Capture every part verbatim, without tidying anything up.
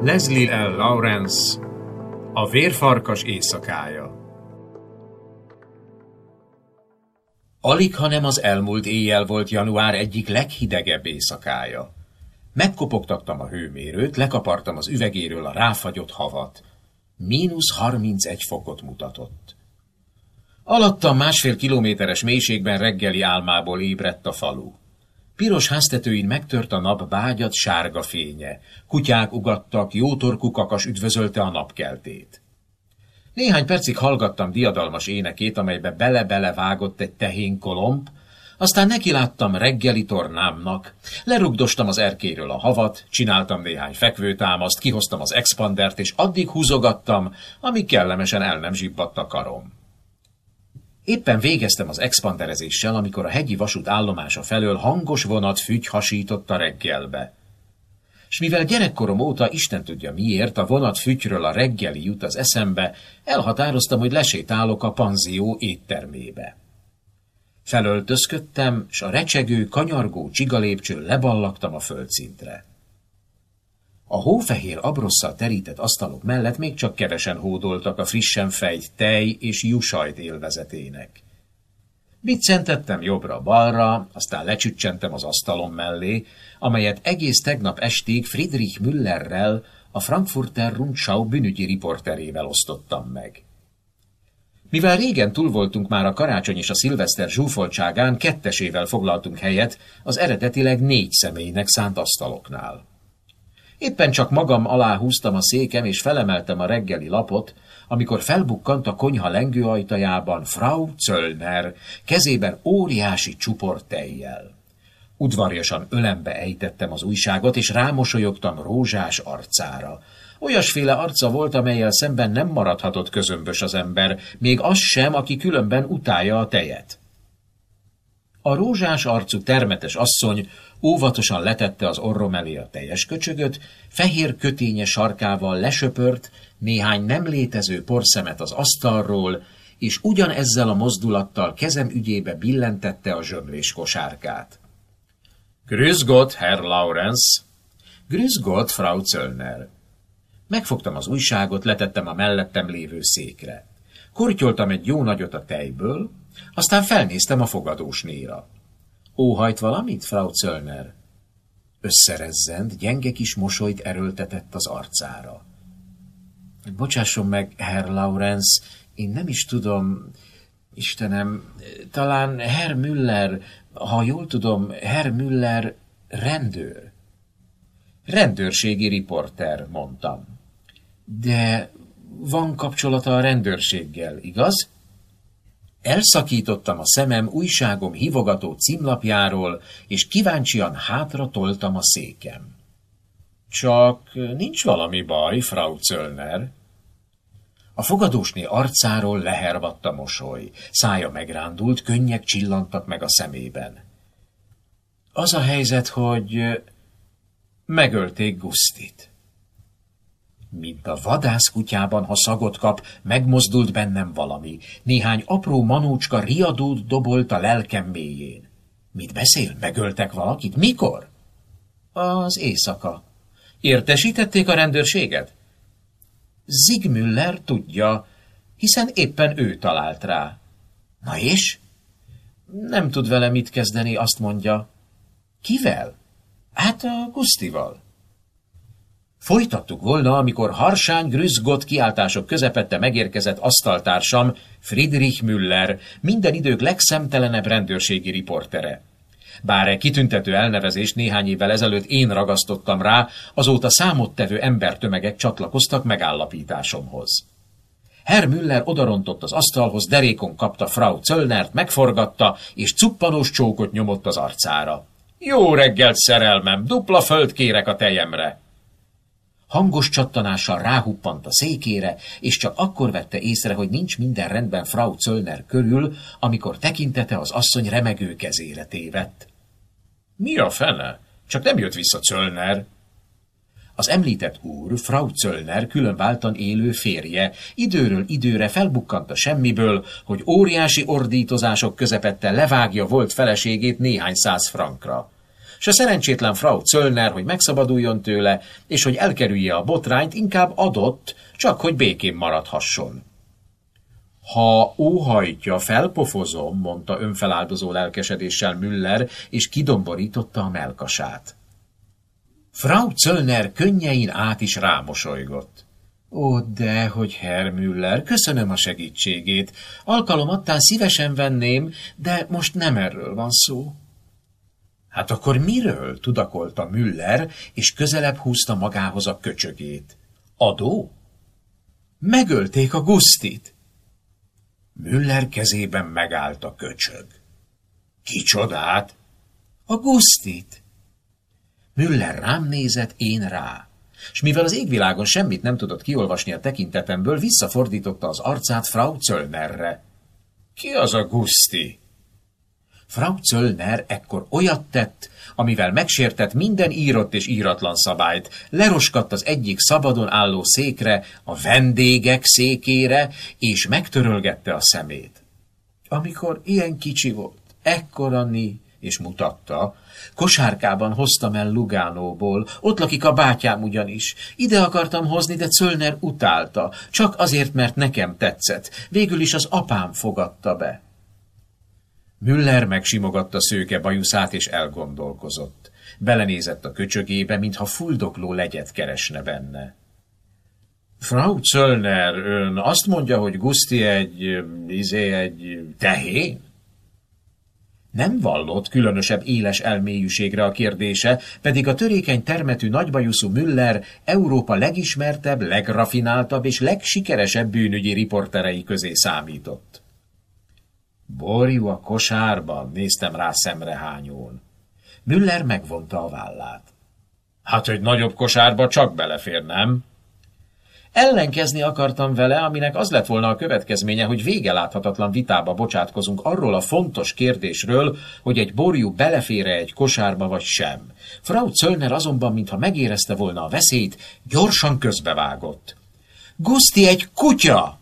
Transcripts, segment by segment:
Leslie L. Lawrence, A vérfarkas éjszakája. Alig, hanem az elmúlt éjjel volt január egyik leghidegebb éjszakája. Megkopogtattam a hőmérőt, lekapartam az üvegéről a ráfagyott havat. Mínusz harmincegy fokot mutatott. Alattam másfél kilométeres mélységben reggeli álmából ébredt a falu. Piros háztetőin megtört a nap bágyat sárga fénye. Kutyák ugattak, jótorkú kakas üdvözölte a napkeltét. Néhány percig hallgattam diadalmas énekét, amelybe bele-bele vágott egy tehénkolomb, aztán nekiláttam reggeli tornámnak, lerugdostam az erkéről a havat, csináltam néhány fekvőtámaszt, kihoztam az expandert, és addig húzogattam, amíg kellemesen el nem zsibbadt a karom. Éppen végeztem az expanderezéssel, amikor a hegyi vasút állomása felől hangos vonatfügy hasított a reggelbe. S mivel gyerekkorom óta, Isten tudja miért, a vonatfügyről a reggeli jut az eszembe, elhatároztam, hogy lesétálok a panzió éttermébe. Felöltözködtem, s a recsegő, kanyargó csigalépcsőn leballagtam a földszintre. A hófehér abrosszal terített asztalok mellett még csak kevesen hódoltak a frissen fejt tej és juhsajt élvezetének. Biccentettem jobbra-balra, aztán lecsüccsentem az asztalom mellé, amelyet egész tegnap estig Friedrich Müllerrel, a Frankfurter Rundschau bűnügyi riporterével osztottam meg. Mivel régen túl voltunk már a karácsony és a szilveszter zsúfoltságán, kettesével foglaltunk helyet az eredetileg négy személynek szánt asztaloknál. Éppen csak magam alá húztam a székem, és felemeltem a reggeli lapot, amikor felbukkant a konyha lengőajtajában Frau Zöllner, kezében óriási csupor tejjel. Udvariasan ölembe ejtettem az újságot, és rámosolyogtam rózsás arcára. Olyasféle arca volt, amellyel szemben nem maradhatott közömbös az ember, még az sem, aki különben utálja a tejet. A rózsás arcú termetes asszony óvatosan letette az orrom elé a teljes köcsögöt, fehér köténye sarkával lesöpört néhány nem létező porszemet az asztalról, és ugyanezzel a mozdulattal kezem ügyébe billentette a zsömlés kosárkát. Grüß Gott, Herr Lawrence! Grüß Gott, Frau Zöllner! Megfogtam az újságot, letettem a mellettem lévő székre. Kortyoltam egy jó nagyot a tejből, aztán felnéztem a fogadósnéra. Óhajt valamit, Frau Zöllner? Összerezzent, gyenge kis mosolyt erőltetett az arcára. Bocsásson meg, Herr Lawrence, én nem is tudom, Istenem, talán Herr Müller, ha jól tudom, Herr Müller rendőr. Rendőrségi riporter, mondtam. De van kapcsolata a rendőrséggel, igaz? Elszakítottam a szemem újságom hívogató címlapjáról, és kíváncsian hátra toltam a székem. Csak nincs valami baj, Frau Zöllner. A fogadósné arcáról lehervadt a mosoly, szája megrándult, könnyek csillantak meg a szemében. Az a helyzet, hogy megölték Gustit. Mint a vadászkutyában, ha szagot kap, megmozdult bennem valami. Néhány apró manócska riadót dobolt a lelkem mélyén. Mit beszél? Megöltek valakit? Mikor? Az éjszaka. Értesítették a rendőrséget? Zigmüller tudja, hiszen éppen ő talált rá. Na és? Nem tud vele mit kezdeni, azt mondja. Kivel? Hát a Gustival. Folytattuk volna, amikor harsány Grüß Gott kiáltások közepette megérkezett asztaltársam, Friedrich Müller, minden idők legszemtelenebb rendőrségi riportere. Bár egy kitüntető elnevezést néhány évvel ezelőtt én ragasztottam rá, azóta számottevő embertömegek csatlakoztak megállapításomhoz. Herr Müller odarontott az asztalhoz, derékon kapta Frau Zöllnert, megforgatta, és cuppanós csókot nyomott az arcára. Jó reggelt, szerelmem, dupla föld kérek a tejemre! Hangos csattanással ráhuppant a székére, és csak akkor vette észre, hogy nincs minden rendben Frau Zöllner körül, amikor tekintete az asszony remegő kezére tévedt. Mi a fene? Csak nem jött vissza Zöllner. Az említett úr, Frau Zöllner különváltan élő férje, időről időre felbukkant a semmiből, hogy óriási ordítozások közepette levágja volt feleségét néhány száz frankra. S a szerencsétlen Frau Zöllner, hogy megszabaduljon tőle, és hogy elkerülje a botrányt, inkább adott, csak hogy békén maradhasson. Ha óhajtja, felpofozom, mondta önfeláldozó lelkesedéssel Müller, és kidomborította a mellkasát. Frau Zöllner könnyein át is rámosolygott. Ó, de, hogy Herr Müller, köszönöm a segítségét. Alkalomattán szívesen venném, de most nem erről van szó. Hát akkor miről? Tudakolta Müller, és közelebb húzta magához a köcsögét. Adó? Megölték a Gustit. Müller kezében megállt a köcsög. Kicsodát? A Gustit. Müller rám nézett, én rá. S mivel az égvilágon semmit nem tudott kiolvasni a tekintetemből, visszafordította az arcát Frau Zöllnerre. Ki az a Gusti? Frau Zöllner ekkor olyat tett, amivel megsértett minden írott és íratlan szabályt, leroskadt az egyik szabadon álló székre, a vendégek székére, és megtörölgette a szemét. Amikor ilyen kicsi volt, ekkora ni, és mutatta, kosárkában hoztam el Lugánóból, ott lakik a bátyám ugyanis. Ide akartam hozni, de Zöllner utálta, csak azért, mert nekem tetszett. Végül is az apám fogadta be. Müller megsimogatta szőke bajuszát, és elgondolkozott. Belenézett a köcsögébe, mintha fuldokló legyet keresne benne. Frau Zöllner, ön azt mondja, hogy Gusti egy, izé, egy tehén? Nem vallott különösebb éles elmélyűségre a kérdése, pedig a törékeny termetű nagybajuszú Müller Európa legismertebb, legrafináltabb és legsikeresebb bűnügyi riporterei közé számított. Borjú a kosárban, néztem rá szemrehányón. Müller megvonta a vállát. Hát, hogy nagyobb kosárba csak belefér, nem? Ellenkezni akartam vele, aminek az lett volna a következménye, hogy végeláthatatlan vitába bocsátkozunk arról a fontos kérdésről, hogy egy borjú belefér-e egy kosárba vagy sem. Frau Zöllner azonban, mintha megérezte volna a veszélyt, gyorsan közbevágott. Gusti egy kutya!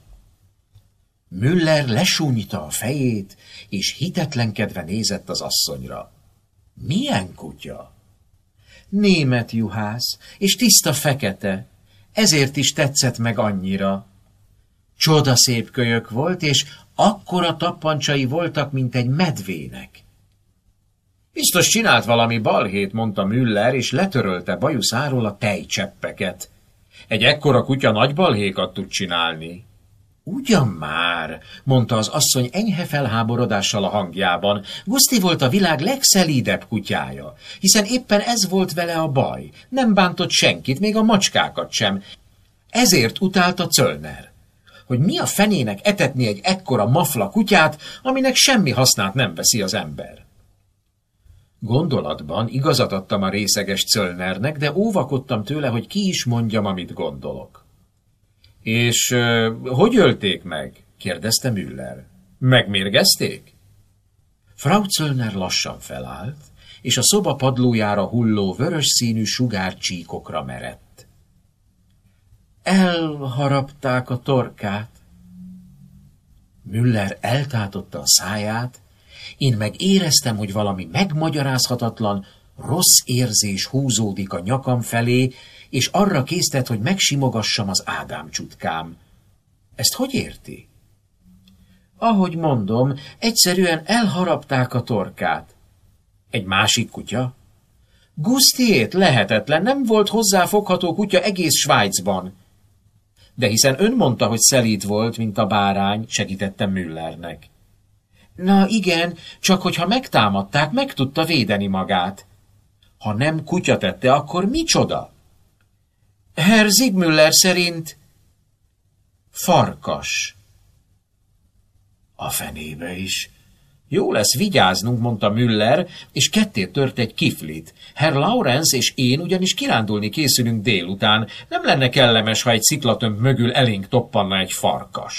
Müller lesúnyta a fejét, és hitetlenkedve nézett az asszonyra. Milyen kutya? Német juhász, és tiszta fekete. Ezért is tetszett meg annyira. Csodaszép kölyök volt, és akkora tappancsai voltak, mint egy medvének. Biztos csinált valami balhét, mondta Müller, és letörölte bajuszáról a tejcseppeket. Egy ekkora kutya nagy balhékat tud csinálni. Ugyan már, mondta az asszony enyhe felháborodással a hangjában. Gusti volt a világ legszelídebb kutyája, hiszen éppen ez volt vele a baj. Nem bántott senkit, még a macskákat sem. Ezért utálta Zöllner. Hogy mi a fenének etetni egy ekkora mafla kutyát, aminek semmi hasznát nem veszi az ember. Gondolatban igazat adtam a részeges Zöllnernek, de óvakodtam tőle, hogy ki is mondjam, amit gondolok. És uh, hogy ölték meg? Kérdezte Müller. Megmérgezték? Frau Zöllner lassan felállt, és a szoba padlójára hulló vörös színű sugárcsíkokra merett. Elharapták a torkát. Müller eltátotta a száját, én meg éreztem, hogy valami megmagyarázhatatlan, rossz érzés húzódik a nyakam felé, és arra késztet, hogy megsimogassam az Ádám csutkám. Ezt hogy érti? Ahogy mondom, egyszerűen elharapták a torkát. Egy másik kutya? Gustiét lehetetlen, nem volt hozzáfogható kutya egész Svájcban. De hiszen ön mondta, hogy szelíd volt, mint a bárány, segítettem Müllernek. Na igen, csak hogyha megtámadták, meg tudta védeni magát. Ha nem kutya tette, akkor micsoda? Herr Ziegmüller szerint farkas. A fenébe is. Jó lesz vigyáznunk, mondta Müller, és ketté tört egy kiflit. Herr Laurenz és én ugyanis kirándulni készülünk délután. Nem lenne kellemes, ha egy sziklatömb mögül elénk toppanna egy farkas.